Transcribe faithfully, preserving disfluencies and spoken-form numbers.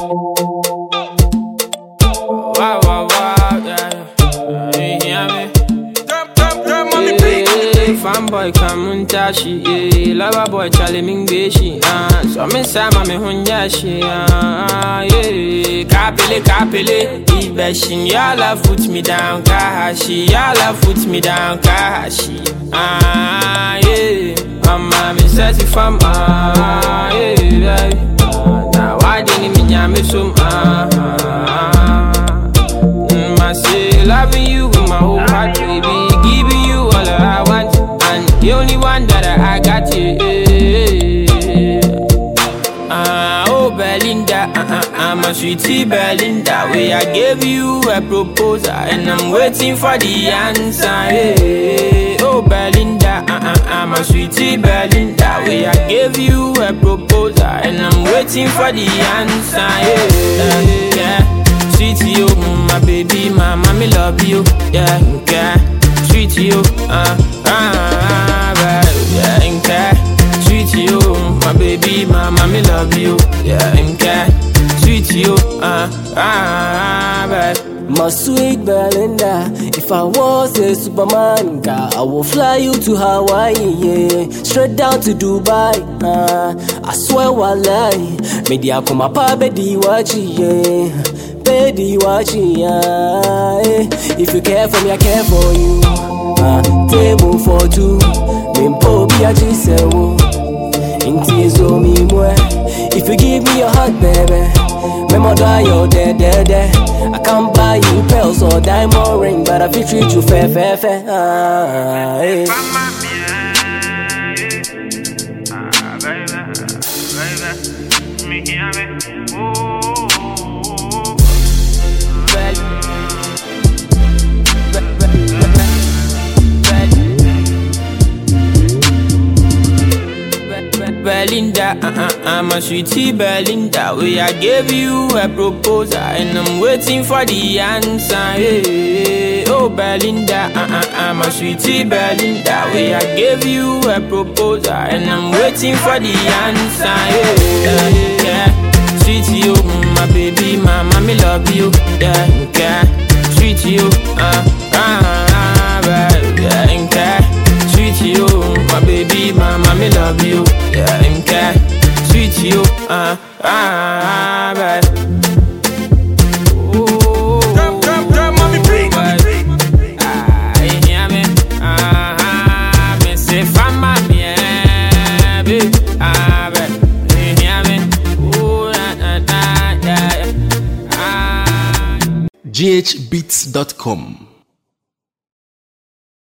Wow, wow, wow, yeah. You hear me? Fanboy kamuntashi, yeah. Lover boy chale mingbeshi, ah. So me sama me hunyashi, ah. Yeah, kapele kapele, ibeshin. Your love put me down, kahashi. Your love put me down, kahashi. Ah, yeah. Mama me sassy fam, ah, yeah, baby. Now why didn't me nyame sum, ah. I say loving you with my whole heart, baby. Giving you all that I want. The only one that I, I got you. Uh, oh, Belinda, uh, uh, I'm a sweetie Belinda. Where I gave you a proposal and I'm waiting for the answer. Hey, oh, Belinda, uh, uh, I'm a sweetie Belinda. Where I gave you a proposal and I'm waiting for the answer. Hey, uh, yeah, sweetie, you, my baby, my mommy love you. Yeah, yeah, sweetie, you, uh, uh. Yeah, okay. Sweet you, my baby, my mommy love you. Yeah, okay. Sweet you, uh, ah, babe. My sweet Belinda, if I was a Superman, girl, I will fly you to Hawaii, yeah. Straight down to Dubai, uh, I swear wallahi. Media kuma pa bedi wachi, yeah. Bedi wachi, yeah. If you care for me, I care for you. Uh, table for two. Mimpo biaji sewo. Inti zo mi mwe. If you give me your heart, baby, memo die your dead, dead, dead. I can't buy you pearls or diamond ring, but I feel treat you fair, fair, fair. Ah, hey. Belinda, uh, uh, I'm a sweetie Belinda. Where I gave you a proposal and I'm waiting for the answer. Hey, oh Belinda, uh, uh, I'm a sweetie Belinda. Where I gave you a proposal and I'm waiting for the answer. Hey, yeah, sweet you, my baby, my mommy love you. Yeah, yeah, sweet you, uh, ah, baby, yeah, okay. Sweet you, my baby, my mommy love you. Yeah, okay. Sweet you, uh, ah, babe. Oh, drum, drum, drum, mommy, breathe. Ah, you hear me? Ah, me say, fama, yeah, babe. Ah, babe, you hear me? Oh, na, na, na, yeah, ah. G H beats dot com